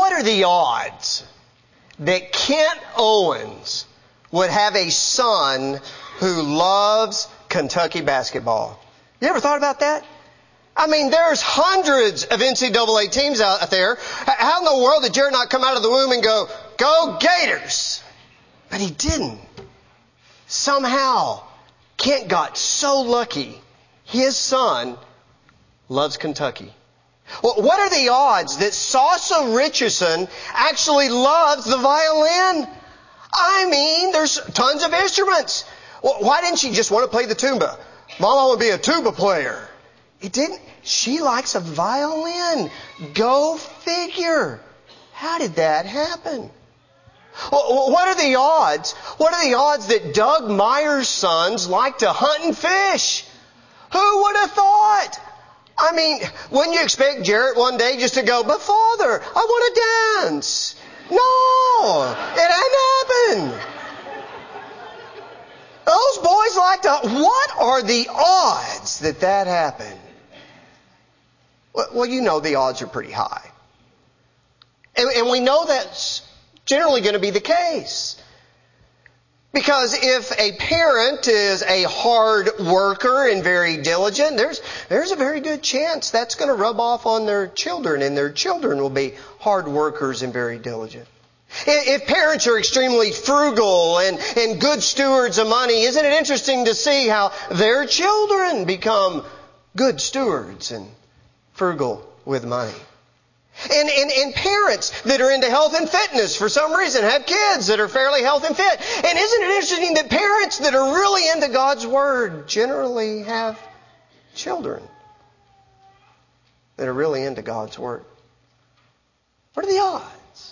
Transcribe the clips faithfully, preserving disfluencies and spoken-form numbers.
what are the odds that Kent Owens would have a son who loves Kentucky basketball? You ever thought about that? I mean, there's hundreds of N C double A teams out there. How in the world did Jared not come out of the womb and go, "Go Gators"? But he didn't. Somehow, Kent got so lucky. His son loves Kentucky. Well, what are the odds that Sasa Richardson actually loves the violin? I mean, there's tons of instruments. Well, why didn't she just want to play the tuba? Mom, I want to be a tuba player. It didn't. She likes a violin. Go figure. How did that happen? Well, what are the odds? What are the odds that Doug Meyer's sons like to hunt and fish? Who would have thought? I mean, wouldn't you expect Jarrett one day just to go, "But Father, I want to dance"? No, it hadn't happened. Those boys like to... What are the odds that that happened? Well, you know the odds are pretty high. And, and we know that's generally going to be the case. Because if a parent is a hard worker and very diligent, there's, there's a very good chance that's going to rub off on their children, and their children will be hard workers and very diligent. If parents are extremely frugal and, and good stewards of money, isn't it interesting to see how their children become good stewards and frugal with money? And, and, and parents that are into health and fitness for some reason have kids that are fairly health and fit. And isn't it interesting that parents that are really into God's Word generally have children that are really into God's Word? What are the odds?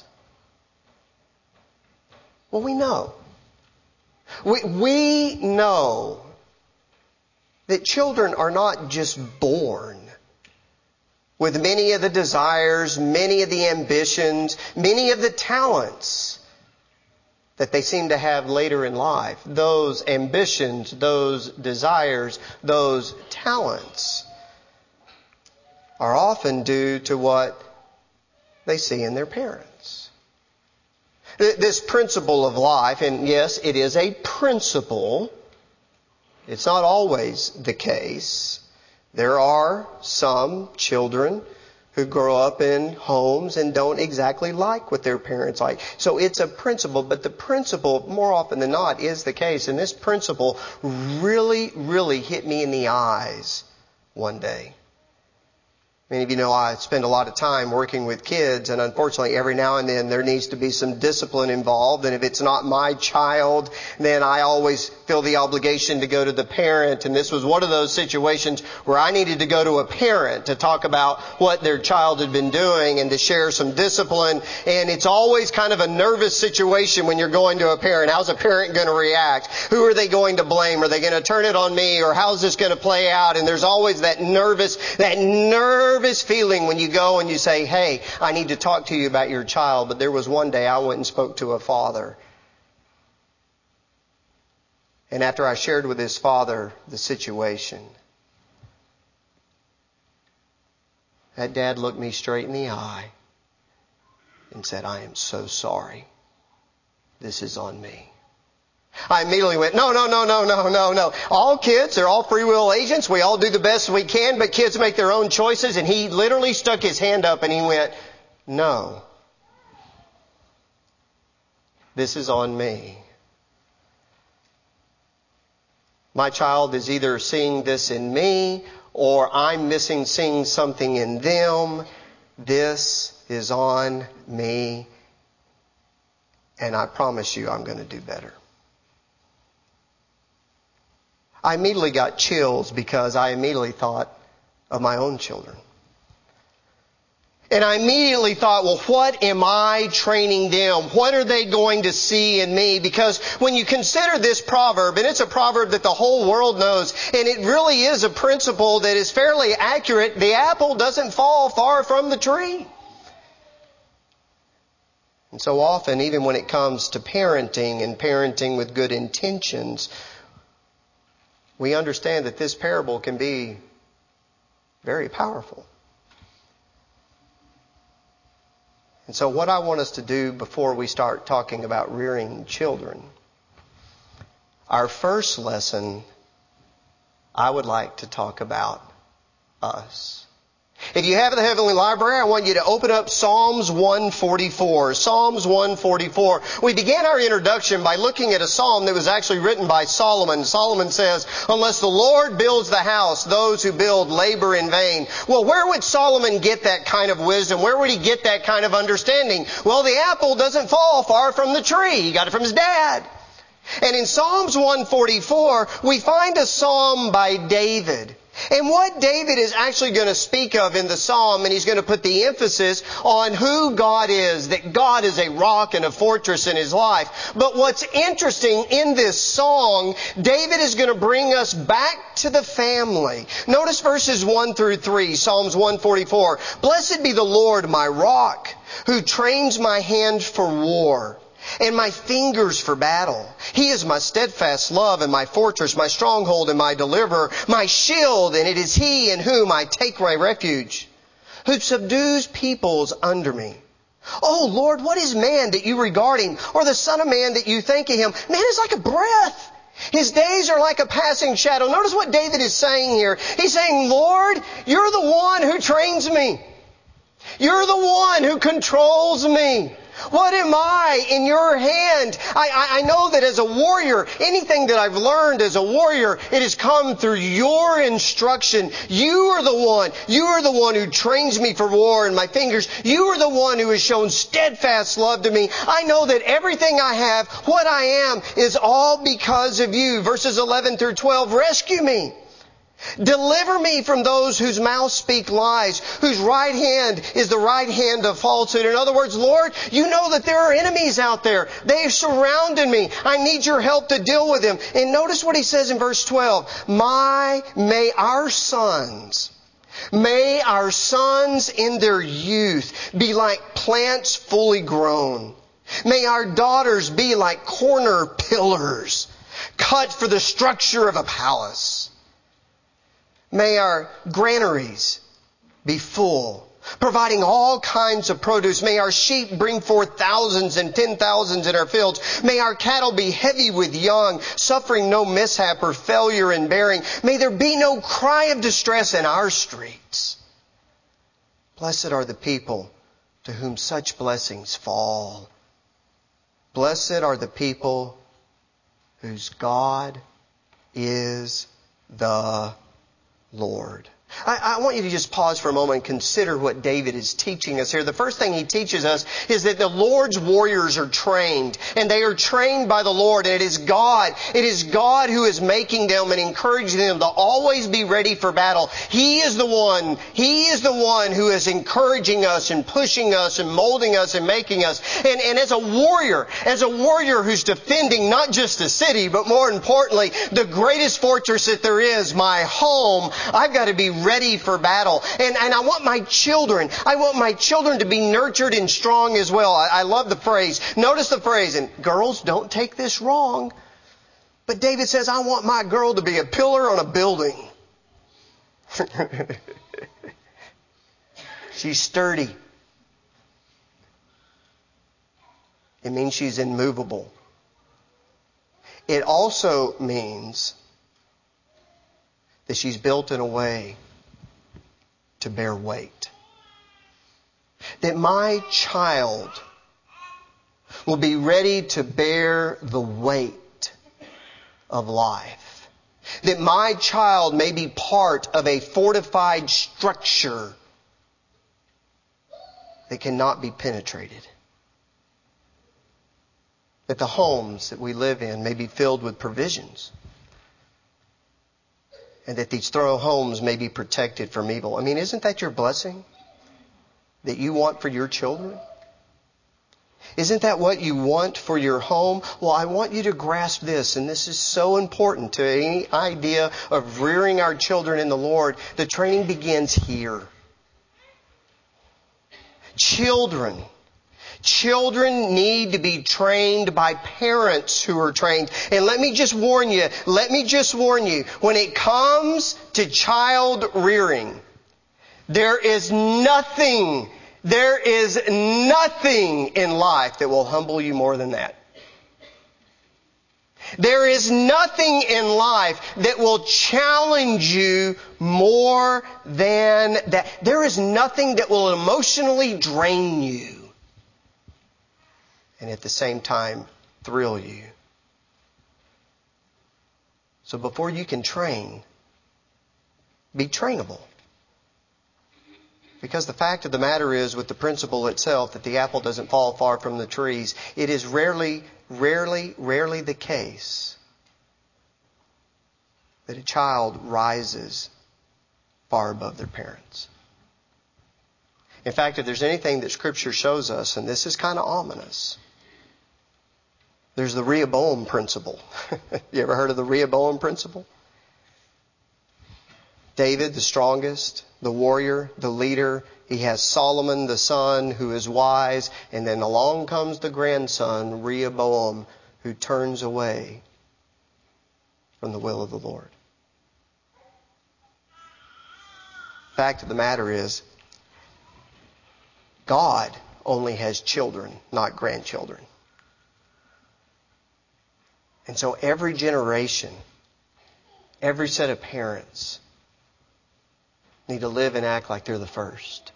Well, we know. We, we know that children are not just born with many of the desires, many of the ambitions, many of the talents that they seem to have later in life. Those ambitions, those desires, those talents are often due to what they see in their parents. This principle of life, and yes, it is a principle. It's not always the case. There are some children who grow up in homes and don't exactly like what their parents like. So it's a principle, but the principle, more often than not, is the case. And this principle really, really hit me in the eyes one day. Many of you know I spend a lot of time working with kids, and unfortunately every now and then there needs to be some discipline involved. And if it's not my child, then I always feel the obligation to go to the parent. And this was one of those situations where I needed to go to a parent to talk about what their child had been doing and to share some discipline. And it's always kind of a nervous situation when you're going to a parent. How's a parent going to react? Who are they going to blame? Are they going to turn it on me? Or how's this going to play out? And there's always that nervous, that nervous feeling when you go and you say, "Hey, I need to talk to you about your child." But there was one day I went and spoke to a father. And after I shared with his father the situation, that dad looked me straight in the eye and said, "I am so sorry. This is on me." I immediately went, no, no, no, no, no, no, no. All kids, they're all free will agents. We all do the best we can, but kids make their own choices. And he literally stuck his hand up and he went, "No. This is on me. My child is either seeing this in me or I'm missing seeing something in them. This is on me. And I promise you I'm going to do better." I immediately got chills because I immediately thought of my own children. And I immediately thought, well, what am I training them? What are they going to see in me? Because when you consider this proverb, and it's a proverb that the whole world knows, and it really is a principle that is fairly accurate, the apple doesn't fall far from the tree. And so often, even when it comes to parenting and parenting with good intentions, we understand that this parable can be very powerful. And so what I want us to do before we start talking about rearing children, our first lesson, I would like to talk about us. If you have the Heavenly Library, I want you to open up Psalms one forty-four. Psalms one forty-four. We began our introduction by looking at a psalm that was actually written by Solomon. Solomon says, unless the Lord builds the house, those who build labor in vain. Well, where would Solomon get that kind of wisdom? Where would he get that kind of understanding? Well, the apple doesn't fall far from the tree. He got it from his dad. And in Psalms one forty-four, we find a psalm by David. And what David is actually going to speak of in the psalm, and he's going to put the emphasis on who God is, that God is a rock and a fortress in his life. But what's interesting in this song, David is going to bring us back to the family. Notice verses one through three, Psalms one forty-four. Blessed be the Lord, my rock, who trains my hand for war and my fingers for battle. He is my steadfast love and my fortress, my stronghold and my deliverer, my shield, and it is He in whom I take my refuge, who subdues peoples under me. Oh Lord, what is man that you regard him, or the son of man that you think of him? Man is like a breath. His days are like a passing shadow. Notice what David is saying here. He's saying, Lord, you're the one who trains me. You're the one who controls me. What am I in your hand? I, I, I know that as a warrior, anything that I've learned as a warrior, it has come through your instruction. You are the one. You are the one who trains me for war in my fingers. You are the one who has shown steadfast love to me. I know that everything I have, what I am, is all because of you. Verses eleven through twelve, rescue me. Deliver me from those whose mouths speak lies, whose right hand is the right hand of falsehood. In other words, Lord, you know that there are enemies out there. They have surrounded me. I need your help to deal with them. And notice what he says in verse twelve. My, may our sons, may our sons in their youth be like plants fully grown. May our daughters be like corner pillars, cut for the structure of a palace. May our granaries be full, providing all kinds of produce. May our sheep bring forth thousands and ten thousands in our fields. May our cattle be heavy with young, suffering no mishap or failure in bearing. May there be no cry of distress in our streets. Blessed are the people to whom such blessings fall. Blessed are the people whose God is the Lord. I, I want you to just pause for a moment and consider what David is teaching us here. The first thing he teaches us is that the Lord's warriors are trained, and they are trained by the Lord, and it is God. It is God who is making them and encouraging them to always be ready for battle. He is the one, He is the one who is encouraging us and pushing us and molding us and making us. And, and as a warrior, as a warrior who's defending not just the city, but more importantly, the greatest fortress that there is, my home, I've got to be ready for battle. And, and I want my children, I want my children to be nurtured and strong as well. I, I love the phrase. Notice the phrase, and girls, don't take this wrong. But David says, I want my girl to be a pillar on a building. She's sturdy. It means she's immovable. It also means that she's built in a way to bear weight. That my child will be ready to bear the weight of life. That my child may be part of a fortified structure that cannot be penetrated. That the homes that we live in may be filled with provisions. And that these throw homes may be protected from evil. I mean, isn't that your blessing that you want for your children? Isn't that what you want for your home? Well, I want you to grasp this, and this is so important to any idea of rearing our children in the Lord. The training begins here. Children. Children need to be trained by parents who are trained. And let me just warn you, let me just warn you, when it comes to child rearing, there is nothing There is nothing in life that will humble you more than that. There is nothing in life that will challenge you more than that. There is nothing that will emotionally drain you and at the same time thrill you. So before you can train, be trainable. Because the fact of the matter is, with the principle itself, that the apple doesn't fall far from the trees, it is rarely, rarely, rarely the case that a child rises far above their parents. In fact, if there's anything that Scripture shows us, and this is kind of ominous, there's the Rehoboam principle. You ever heard of the Rehoboam principle? David, the strongest, the warrior, the leader. He has Solomon, the son, who is wise. And then along comes the grandson, Rehoboam, who turns away from the will of the Lord. Fact of the matter is, God only has children, not grandchildren. And so every generation, every set of parents need to live and act like they're the first.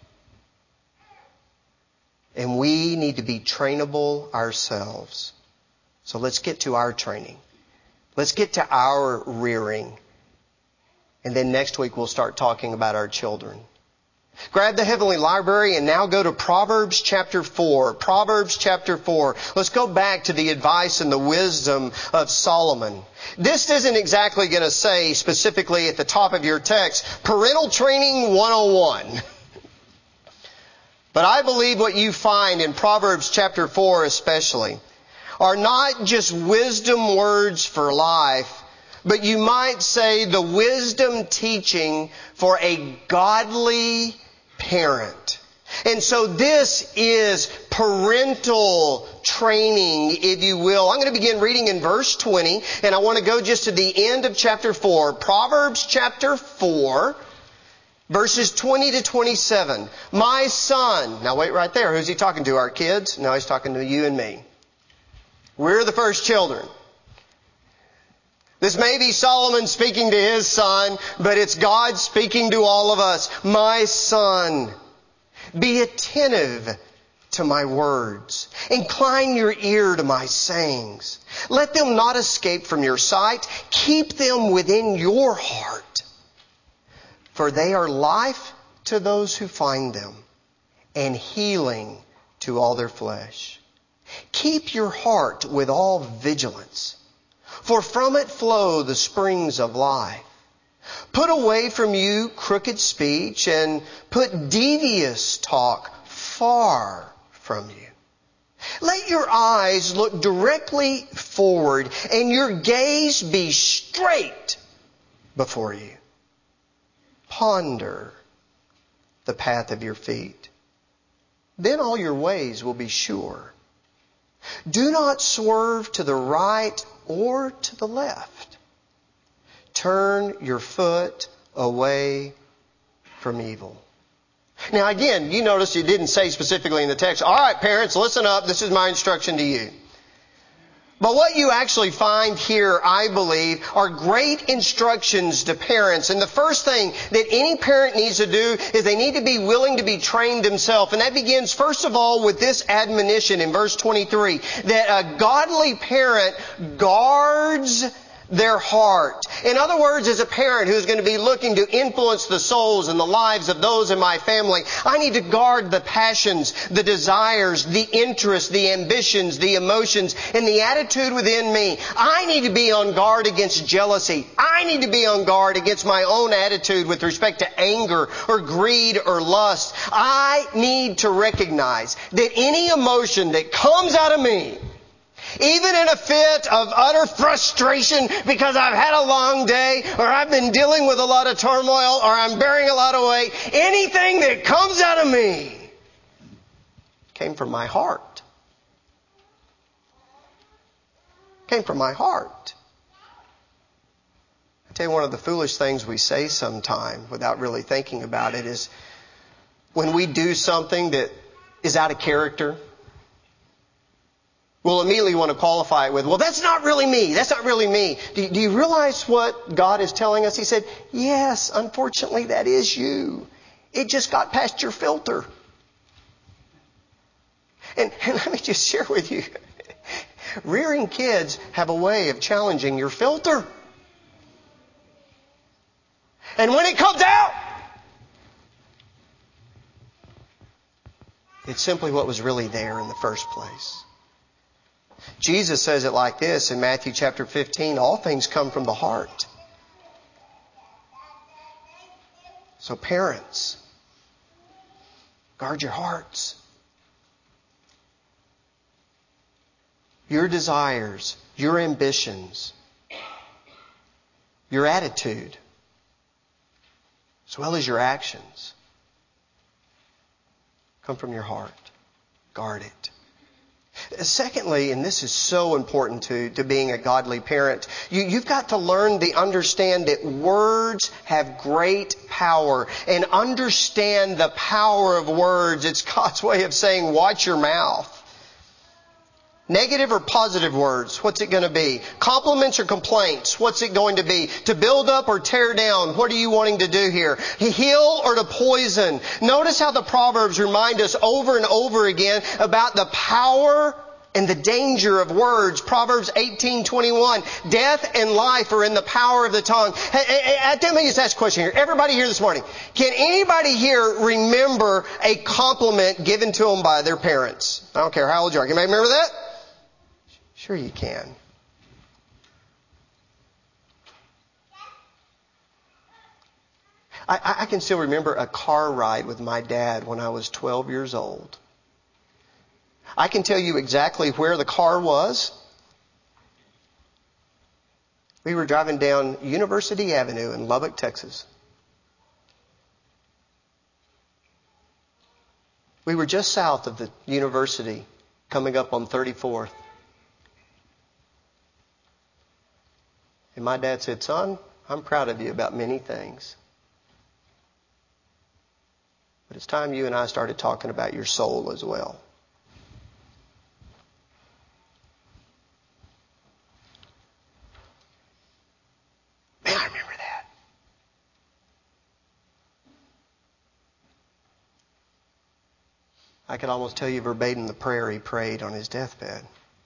And we need to be trainable ourselves. So let's get to our training. Let's get to our rearing. And then next week we'll start talking about our children. Grab the Heavenly Library and now go to Proverbs chapter four. Proverbs chapter four. Let's go back to the advice and the wisdom of Solomon. This isn't exactly going to say specifically at the top of your text, Parental Training one oh one. But I believe what you find in Proverbs chapter four especially are not just wisdom words for life, but you might say the wisdom teaching for a godly parent. And so this is parental training, if you will. I'm going to begin reading in verse twenty, and I want to go just to the end of chapter four. Proverbs chapter four, verses twenty to twenty-seven. My son. Now wait right there. Who's he talking to? Our kids? No, he's talking to you and me. We're the first children. This may be Solomon speaking to his son, but it's God speaking to all of us. My son, be attentive to my words. Incline your ear to my sayings. Let them not escape from your sight. Keep them within your heart. For they are life to those who find them, and healing to all their flesh. Keep your heart with all vigilance, for from it flow the springs of life. Put away from you crooked speech, and put devious talk far from you. Let your eyes look directly forward, and your gaze be straight before you. Ponder the path of your feet. Then all your ways will be sure. Do not swerve to the right or to the left. Turn your foot away from evil. Now again, you notice it didn't say specifically in the text, all right, parents, listen up. This is my instruction to you. But what you actually find here, I believe, are great instructions to parents. And the first thing that any parent needs to do is they need to be willing to be trained themselves. And that begins, first of all, with this admonition in verse twenty-three, that a godly parent guards their heart. In other words, as a parent who's going to be looking to influence the souls and the lives of those in my family, I need to guard the passions, the desires, the interests, the ambitions, the emotions, and the attitude within me. I need to be on guard against jealousy. I need to be on guard against my own attitude with respect to anger or greed or lust. I need to recognize that any emotion that comes out of me, even in a fit of utter frustration because I've had a long day, or I've been dealing with a lot of turmoil, or I'm bearing a lot of weight, anything that comes out of me came from my heart. Came from my heart. I tell you, one of the foolish things we say sometime without really thinking about it is when we do something that is out of character, we'll immediately want to qualify it with, well, that's not really me. That's not really me. Do, do you realize what God is telling us? He said, yes, unfortunately, that is you. It just got past your filter. And, and let me just share with you, rearing kids have a way of challenging your filter. And when it comes out, it's simply what was really there in the first place. Jesus says it like this in Matthew chapter fifteen, all things come from the heart. So parents, guard your hearts. Your desires, your ambitions, your attitude, as well as your actions, come from your heart. Guard it. Secondly, and this is so important to, to being a godly parent, you, you've got to learn to understand that words have great power. And understand the power of words. It's God's way of saying, watch your mouth. Negative or positive words, what's it going to be? Compliments or complaints, what's it going to be? To build up or tear down, what are you wanting to do here? To heal or to poison? Notice how the Proverbs remind us over and over again about the power and the danger of words. Proverbs eighteen twenty-one, death and life are in the power of the tongue. Hey, hey, hey, let me just ask a question here. Everybody here this morning, can anybody here remember a compliment given to them by their parents? I don't care how old you are. Can anybody remember that? Sure you can. I, I can still remember a car ride with my dad when I was twelve years old. I can tell you exactly where the car was. We were driving down University Avenue in Lubbock, Texas. We were just south of the university, coming up on thirty-fourth. And my dad said, son, I'm proud of you about many things. But it's time you and I started talking about your soul as well. Man, I remember that. I could almost tell you verbatim the prayer he prayed on his deathbed.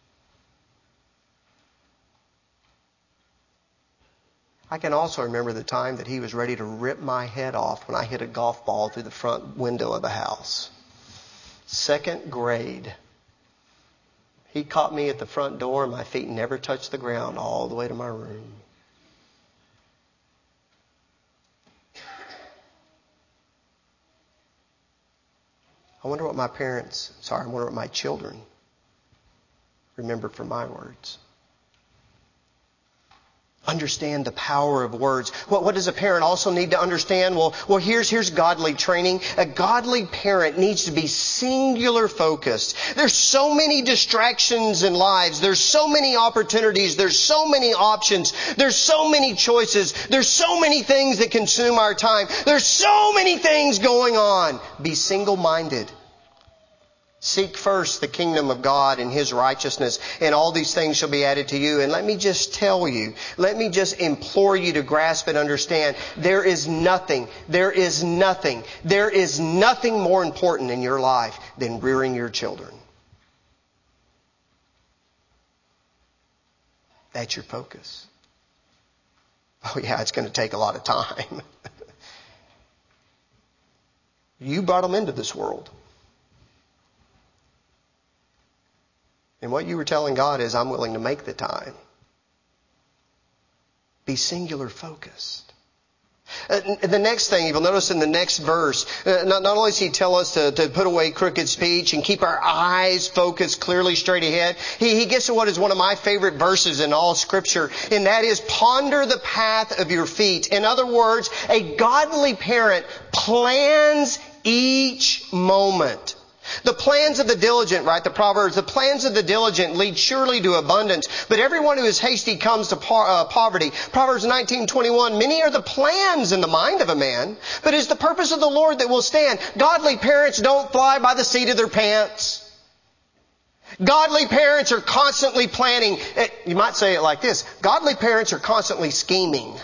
I can also remember the time that he was ready to rip my head off when I hit a golf ball through the front window of the house. Second grade. He caught me at the front door and my feet never touched the ground all the way to my room. I wonder what my parents, sorry, I wonder what my children remembered from my words. Understand the power of words. What, what does a parent also need to understand? Well, well, here's, here's godly training. A godly parent needs to be singular focused. There's so many distractions in lives. There's so many opportunities. There's so many options. There's so many choices. There's so many things that consume our time. There's so many things going on. Be single-minded. Seek first the kingdom of God and His righteousness, and all these things shall be added to you. And let me just tell you, let me just implore you to grasp and understand, there is nothing, there is nothing, there is nothing more important in your life than rearing your children. That's your focus. Oh yeah, it's going to take a lot of time. You brought them into this world. And what you were telling God is, I'm willing to make the time. Be singular focused. Uh, the next thing, you'll notice in the next verse, uh, not, not only does he tell us to, to put away crooked speech and keep our eyes focused clearly straight ahead, he, he gets to what is one of my favorite verses in all Scripture, and that is, ponder the path of your feet. In other words, a godly parent plans each moment. The plans of the diligent, right? The Proverbs, the plans of the diligent lead surely to abundance, but everyone who is hasty comes to po- uh, poverty. Proverbs nineteen twenty-one, many are the plans in the mind of a man, but it's the purpose of the Lord that will stand. Godly parents don't fly by the seat of their pants. Godly parents are constantly planning. You might say it like this. Godly parents are constantly scheming.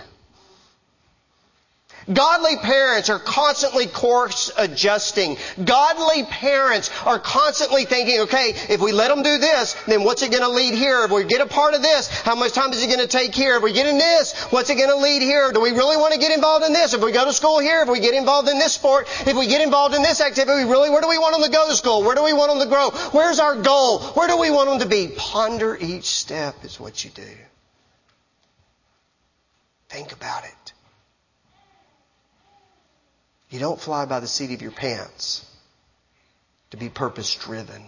Godly parents are constantly course adjusting. Godly parents are constantly thinking, okay, if we let them do this, then what's it going to lead here? If we get a part of this, how much time is it going to take here? If we get in this, what's it going to lead here? Do we really want to get involved in this? If we go to school here, if we get involved in this sport, if we get involved in this activity, really, where do we want them to go to school? Where do we want them to grow? Where's our goal? Where do we want them to be? Ponder each step is what you do. Think about it. You don't fly by the seat of your pants to be purpose-driven.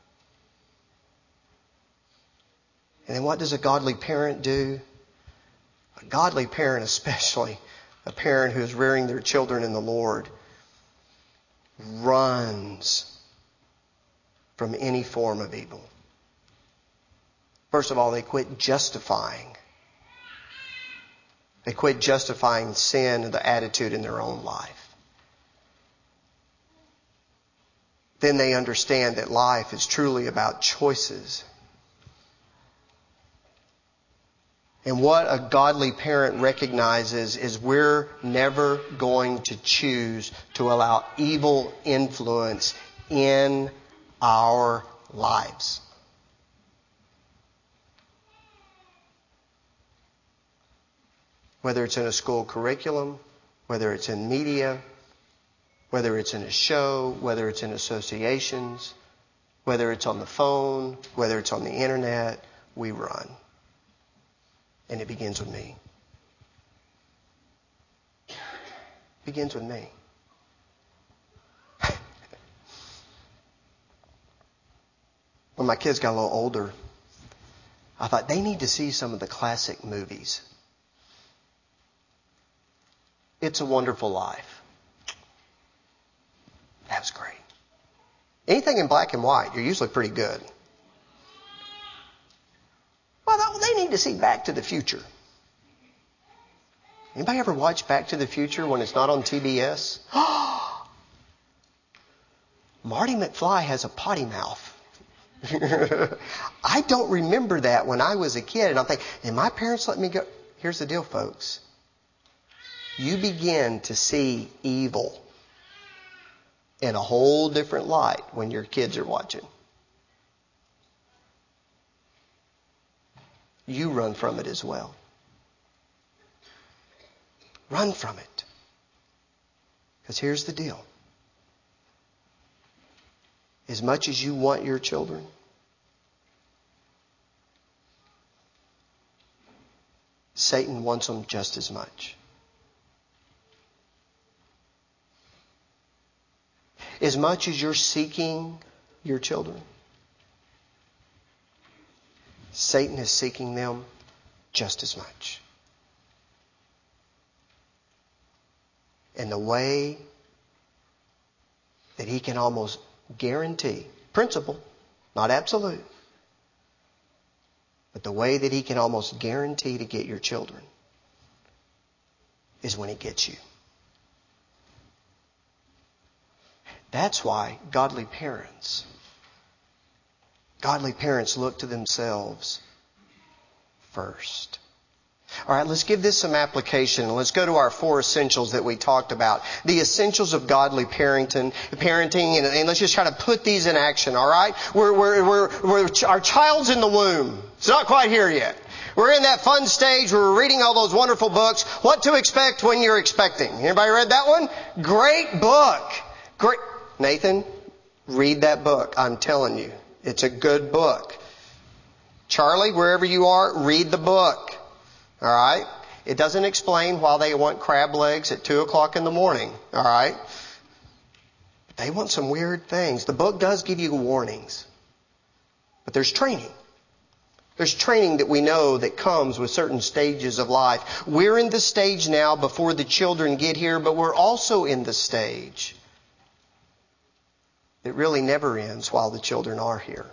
And then what does a godly parent do? A godly parent, especially a parent who is rearing their children in the Lord, runs from any form of evil. First of all, they quit justifying. They quit justifying sin and the attitude in their own life. Then they understand that life is truly about choices. And what a godly parent recognizes is we're never going to choose to allow evil influence in our lives. Whether it's in a school curriculum, whether it's in media, whether it's in a show, whether it's in associations, whether it's on the phone, whether it's on the internet, we run. And it begins with me. It begins with me. When my kids got a little older, I thought they need to see some of the classic movies. It's a Wonderful Life. That was great. Anything in black and white, you're usually pretty good. Well, they need to see Back to the Future. Anybody ever watch Back to the Future when it's not on T B S? Marty McFly has a potty mouth. I don't remember that when I was a kid. And I'm thinking, did my parents let me go? Here's the deal, folks. You begin to see evil in a whole different light when your kids are watching. You run from it as well. Run from it. Because here's the deal. As much as you want your children, Satan wants them just as much. As much as you're seeking your children, Satan is seeking them just as much. And the way that he can almost guarantee, principle, not absolute, but the way that he can almost guarantee to get your children is when he gets you. That's why godly parents, godly parents look to themselves first. All right, let's give this some application. Let's go to our four essentials that we talked about. The essentials of godly parenting, parenting, and, and let's just try to put these in action. All right, we're, we're, we're, we're, our child's in the womb. It's not quite here yet. We're in that fun stage where we're reading all those wonderful books. What to expect when you're expecting. Anybody read that one? Great book. Great. Nathan, read that book. I'm telling you. It's a good book. Charlie, wherever you are, read the book. All right? It doesn't explain why they want crab legs at two o'clock in the morning. All right? They want some weird things. The book does give you warnings. But there's training. There's training that we know that comes with certain stages of life. We're in the stage now before the children get here, but we're also in the stage that really never ends while the children are here,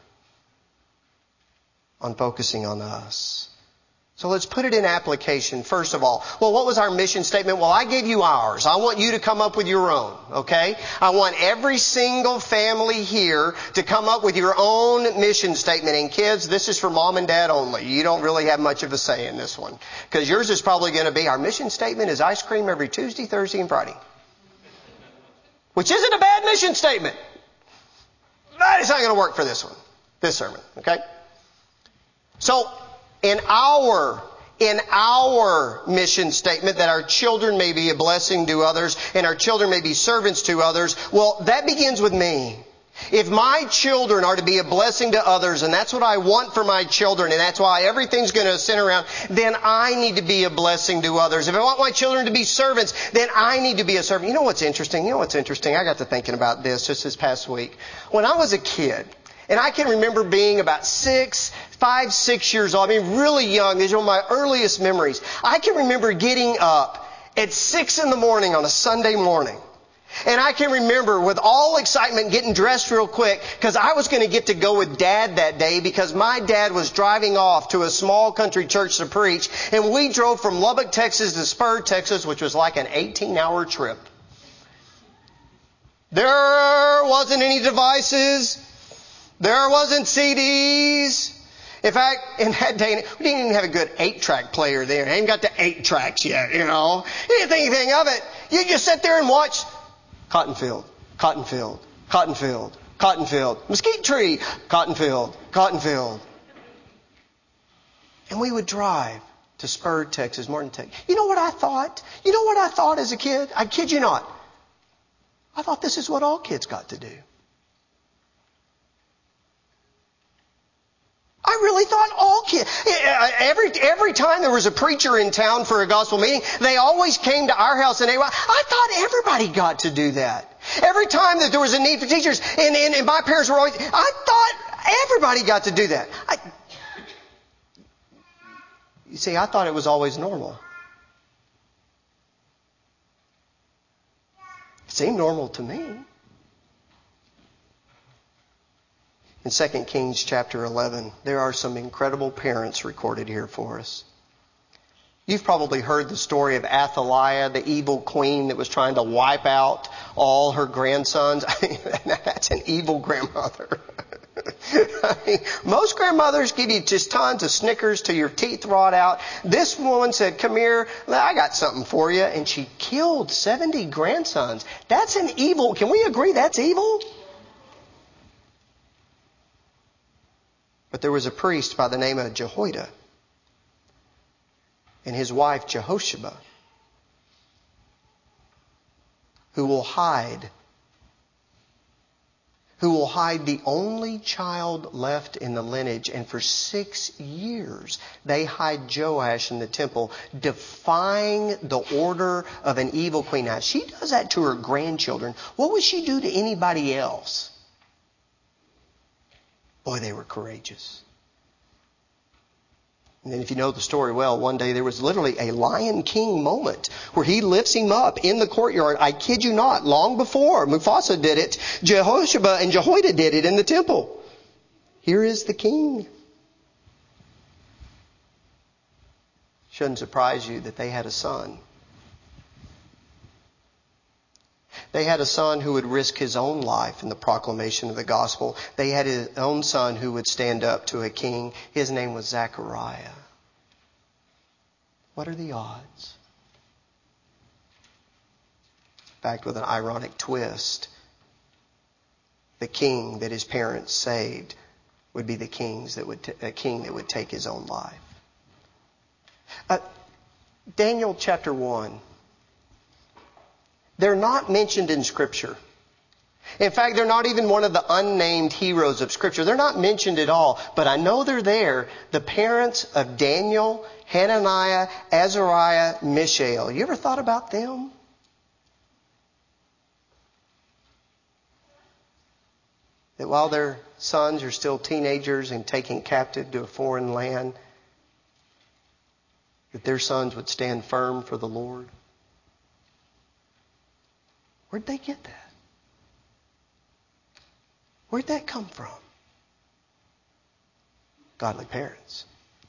on focusing on us. So let's put it in application, first of all. Well, what was our mission statement? Well, I gave you ours. I want you to come up with your own, okay? I want every single family here to come up with your own mission statement. And kids, this is for mom and dad only. You don't really have much of a say in this one. Because yours is probably going to be, our mission statement is ice cream every Tuesday, Thursday, and Friday. Which isn't a bad mission statement. But it's not going to work for this one, this sermon, okay? So, in our, in our mission statement that our children may be a blessing to others and our children may be servants to others, well, that begins with me. If my children are to be a blessing to others, and that's what I want for my children, and that's why everything's going to center around, then I need to be a blessing to others. If I want my children to be servants, then I need to be a servant. You know what's interesting? You know what's interesting? I got to thinking about this just this past week. When I was a kid, and I can remember being about six, five, six years old. I mean, really young. These are my earliest memories. I can remember getting up at six in the morning on a Sunday morning. And I can remember with all excitement getting dressed real quick because I was going to get to go with Dad that day because my dad was driving off to a small country church to preach. And we drove from Lubbock, Texas to Spur, Texas, which was like an eighteen-hour trip. There wasn't any devices. There wasn't C Ds. In fact, in that day, we didn't even have a good eight-track player there. I ain't got the eight tracks yet, you know. You didn't think anything of it. You just sit there and watch cotton field, cotton field, cotton field, cotton field, mesquite tree, cotton field, cotton field. And we would drive to Spur, Texas, Martin, Texas. You know what I thought? You know what I thought as a kid? I kid you not. I thought this is what all kids got to do. I really thought all kids, every, every time there was a preacher in town for a gospel meeting, they always came to our house and they were, I thought everybody got to do that. Every time that there was a need for teachers, and, and, and my parents were always, I thought everybody got to do that. I, you see, I thought it was always normal. It seemed normal to me. In Second Kings chapter eleven, there are some incredible parents recorded here for us. You've probably heard the story of Athaliah, the evil queen that was trying to wipe out all her grandsons. I mean, that's an evil grandmother. I mean, most grandmothers give you just tons of Snickers till your teeth rot out. This woman said, come here, I got something for you. And she killed seventy grandsons. That's an evil. Can we agree that's evil? But there was a priest by the name of Jehoiada and his wife Jehosheba who will hide, who will hide the only child left in the lineage. And for six years, they hide Joash in the temple, defying the order of an evil queen. Now, she does that to her grandchildren. What would she do to anybody else? Boy, they were courageous. And then if you know the story well, one day there was literally a Lion King moment where he lifts him up in the courtyard. I kid you not, long before Mufasa did it, Jehosheba and Jehoiada did it in the temple. Here is the king. Shouldn't surprise you that they had a son. They had a son who would risk his own life in the proclamation of the gospel. They had his own son who would stand up to a king. His name was Zechariah. What are the odds? In fact, with an ironic twist, the king that his parents saved would be the kings that would t- a king that would take his own life. Uh, Daniel chapter one. They're not mentioned in Scripture. In fact, they're not even one of the unnamed heroes of Scripture. They're not mentioned at all. But I know they're there. The parents of Daniel, Hananiah, Azariah, Mishael. You ever thought about them? That while their sons are still teenagers and taken captive to a foreign land, that their sons would stand firm for the Lord? Where'd they get that? Where'd that come from? Godly parents.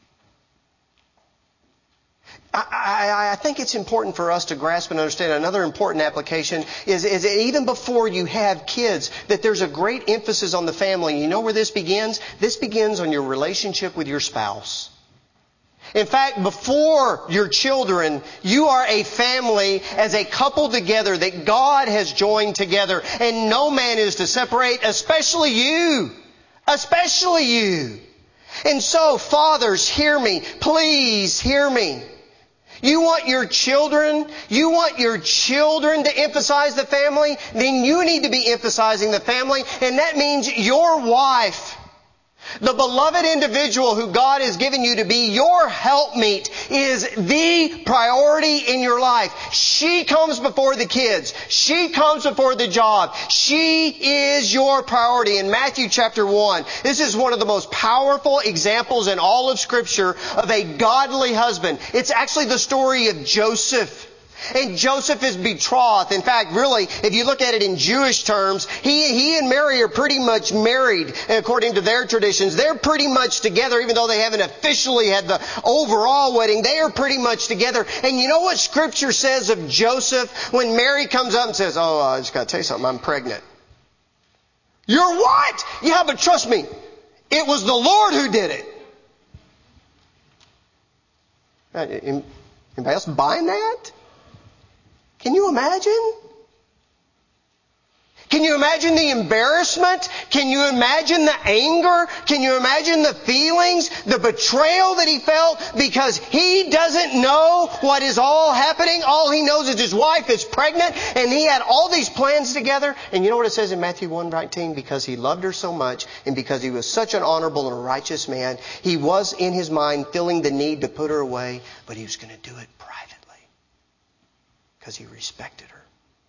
I, I, I think it's important for us to grasp and understand another important application is, is that even before you have kids, that there's a great emphasis on the family. You know where this begins? This begins on your relationship with your spouse. In fact, before your children, you are a family as a couple together that God has joined together. And no man is to separate, especially you. Especially you. And so, fathers, hear me. Please hear me. You want your children, you want your children to emphasize the family, then you need to be emphasizing the family. And that means your wife, the beloved individual who God has given you to be your helpmeet, is the priority in your life. She comes before the kids. She comes before the job. She is your priority. In Matthew chapter one, this is one of the most powerful examples in all of Scripture of a godly husband. It's actually the story of Joseph. And Joseph is betrothed. In fact, really, if you look at it in Jewish terms, he, he and Mary are pretty much married according to their traditions. They're pretty much together, even though they haven't officially had the overall wedding. They are pretty much together. And you know what Scripture says of Joseph when Mary comes up and says, "Oh, I just got to tell you something, I'm pregnant." "You're what?" "Yeah, but trust me, it was the Lord who did it." Anybody else buying that? Can you imagine? Can you imagine the embarrassment? Can you imagine the anger? Can you imagine the feelings? The betrayal that he felt because he doesn't know what is all happening. All he knows is his wife is pregnant and he had all these plans together. And you know what it says in Matthew one nineteen? Because he loved her so much and because he was such an honorable and righteous man, he was in his mind feeling the need to put her away, but he was going to do it privately. Because he respected her.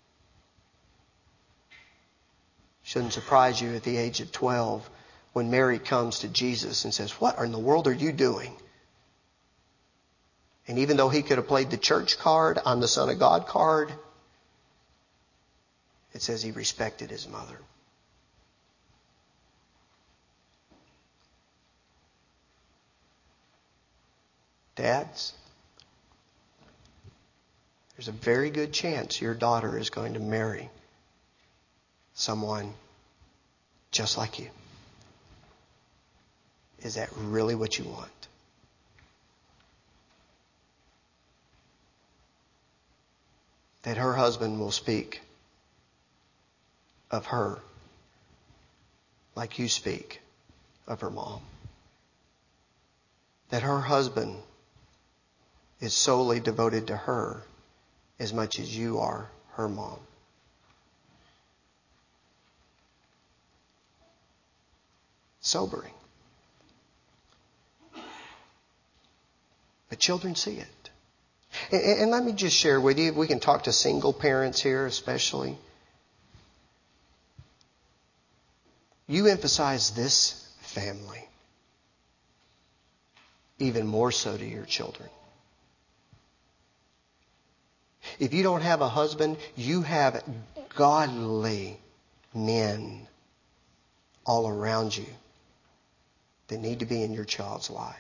Shouldn't surprise you at the age of twelve when Mary comes to Jesus and says, "What in the world are you doing?" And even though he could have played the church card, "I'm the Son of God" card, it says he respected his mother. Dads, there's a very good chance your daughter is going to marry someone just like you. Is that really what you want? That her husband will speak of her like you speak of her mom. That her husband is solely devoted to her as much as you are her mom. Sobering. But children see it. And, and let me just share with you, we can talk to single parents here especially. You emphasize this family even more so to your children. If you don't have a husband, you have godly men all around you that need to be in your child's life.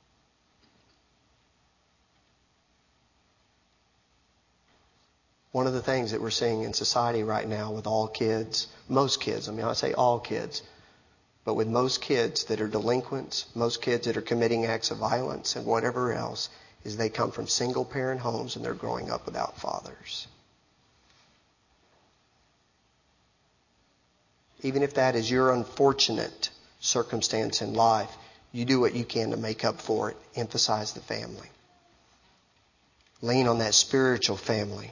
One of the things that we're seeing in society right now with all kids, most kids, I mean I say all kids, but with most kids that are delinquents, most kids that are committing acts of violence and whatever else, is they come from single parent homes and they're growing up without fathers. Even if that is your unfortunate circumstance in life, you do what you can to make up for it. Emphasize the family. Lean on that spiritual family.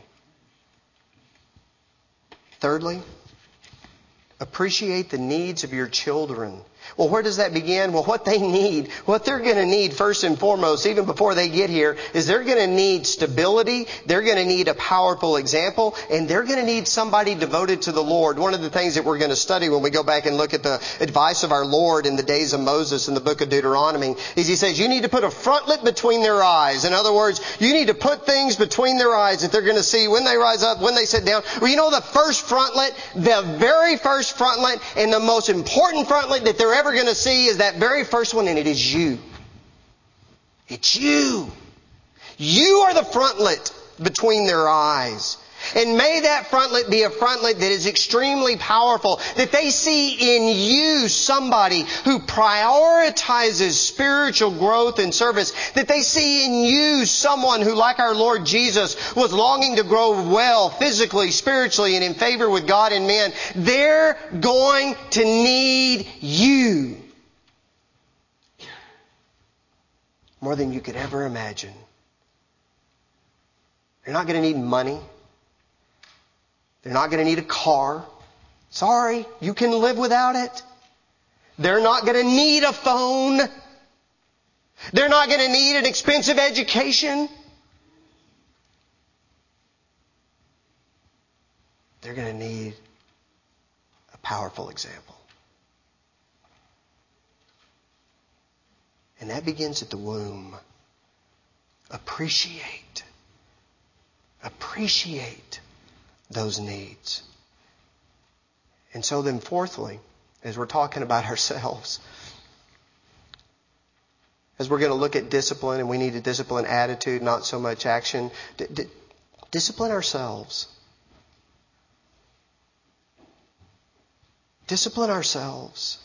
Thirdly, appreciate the needs of your children Well, where does that begin? Well, what they need, what they're going to need first and foremost, even before they get here, is they're going to need stability. They're going to need a powerful example, and they're going to need somebody devoted to the Lord. One of the things that we're going to study when we go back and look at the advice of our Lord in the days of Moses in the book of Deuteronomy is He says, you need to put a frontlet between their eyes. In other words, you need to put things between their eyes that they're going to see when they rise up, when they sit down. Well, you know the first frontlet, the very first frontlet, and the most important frontlet that they're ever going to see is that very first one, and it is you. It's you. You are the frontlet between their eyes. And may that frontlet be a frontlet that is extremely powerful, that they see in you somebody who prioritizes spiritual growth and service, that they see in you someone who, like our Lord Jesus, was longing to grow well physically, spiritually, and in favor with God and men. They're going to need you more than you could ever imagine. You're not going to need money. They're not going to need a car. Sorry, you can live without it. They're not going to need a phone. They're not going to need an expensive education. They're going to need a powerful example. And that begins at the womb. Appreciate. Appreciate those needs. And so then fourthly, as we're talking about ourselves, as we're going to look at discipline, and we need a disciplined attitude, not so much action, d- d- discipline ourselves. Discipline ourselves.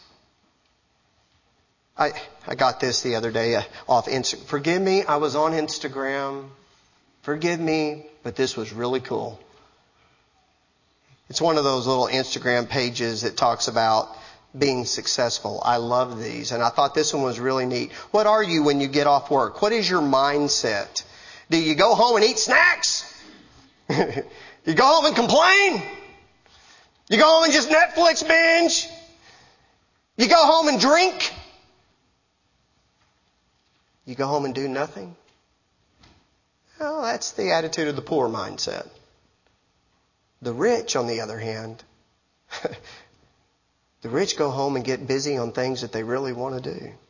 I I got this the other day uh, off Instagram. Forgive me, I was on Instagram. Forgive me, but this was really cool. It's one of those little Instagram pages that talks about being successful. I love these. And I thought this one was really neat. What are you when you get off work? What is your mindset? Do you go home and eat snacks? You go home and complain? You go home and just Netflix binge? You go home and drink? You go home and do nothing? Well, that's the attitude of the poor mindset. The rich, on the other hand, the rich go home and get busy on things that they really want to do.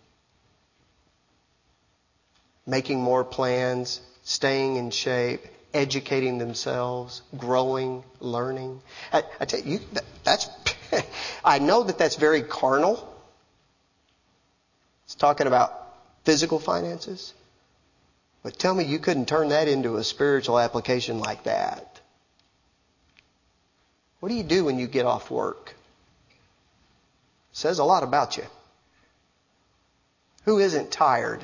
Making more plans, staying in shape, educating themselves, growing, learning. I, I tell you, that's, I know that that's very carnal. It's talking about physical finances. But tell me you couldn't turn that into a spiritual application like that. What do you do when you get off work? It says a lot about you. Who isn't tired?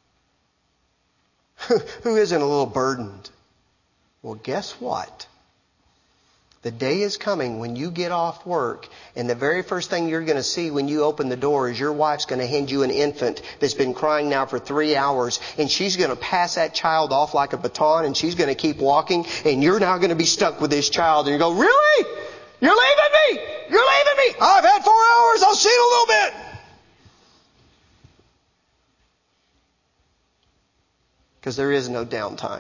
Who isn't a little burdened? Well, guess what? The day is coming when you get off work, and the very first thing you're going to see when you open the door is your wife's going to hand you an infant that's been crying now for three hours, and she's going to pass that child off like a baton, and she's going to keep walking, and you're now going to be stuck with this child, and you go, really? You're leaving me? You're leaving me? I've had four hours. I'll see you in a little bit. Because there is no downtime.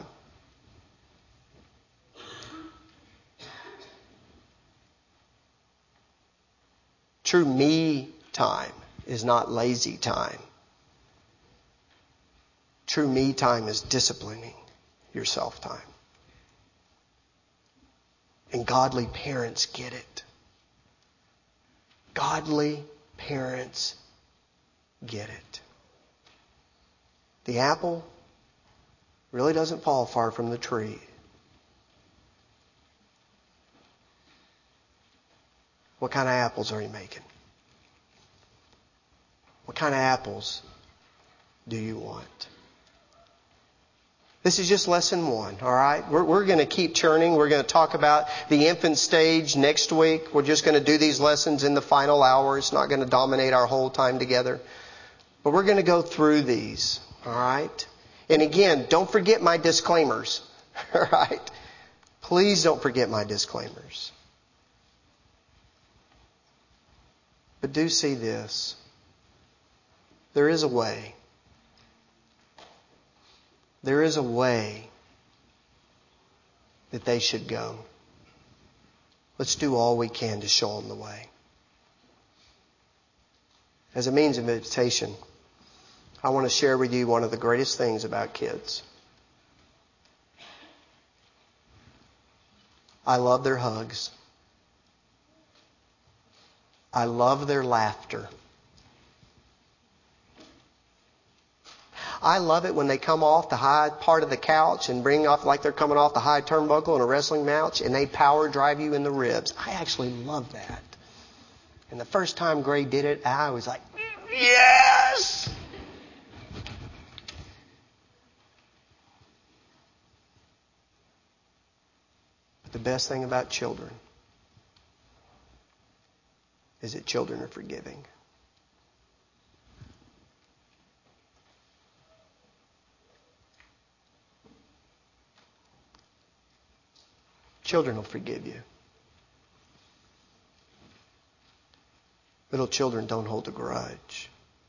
True me time is not lazy time. True me time is disciplining your self time. And godly parents get it. Godly parents get it. The apple really doesn't fall far from the tree. What kind of apples are you making? What kind of apples do you want? This is just lesson one, all right? We're, we're going to keep churning. We're going to talk about the infant stage next week. We're just going to do these lessons in the final hour. It's not going to dominate our whole time together. But we're going to go through these, all right? And again, don't forget my disclaimers, all right? Please don't forget my disclaimers. But do see this. There is a way. There is a way that they should go. Let's do all we can to show them the way. As a means of invitation, I want to share with you one of the greatest things about kids. I love their hugs. I love their laughter. I love it when they come off the high part of the couch and bring off like they're coming off the high turnbuckle in a wrestling match and they power drive you in the ribs. I actually love that. And the first time Gray did it, I was like, yes! But the best thing about children is that children are forgiving. Children will forgive you. Little children don't hold a grudge.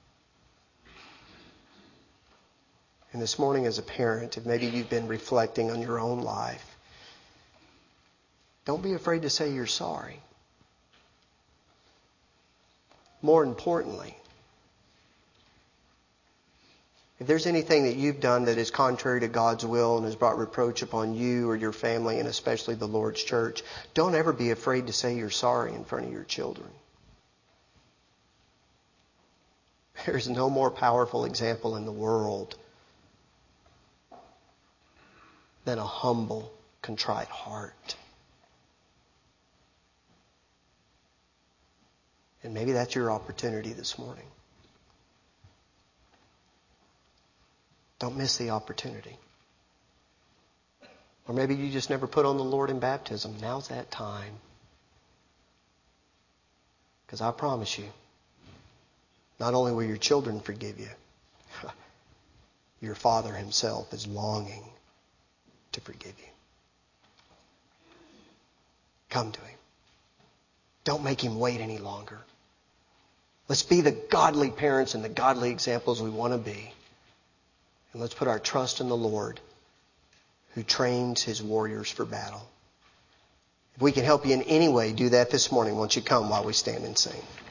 And this morning as a parent, if maybe you've been reflecting on your own life, don't be afraid to say you're sorry. More importantly, if there's anything that you've done that is contrary to God's will and has brought reproach upon you or your family and especially the Lord's church, don't ever be afraid to say you're sorry in front of your children. There's no more powerful example in the world than a humble, contrite heart. And maybe that's your opportunity this morning. Don't miss the opportunity. Or maybe you just never put on the Lord in baptism. Now's that time. Because I promise you, not only will your children forgive you, your Father Himself is longing to forgive you. Come to Him. Don't make Him wait any longer. Let's be the godly parents and the godly examples we want to be. And let's put our trust in the Lord who trains His warriors for battle. If we can help you in any way, do that this morning. Won't you come while we stand and sing?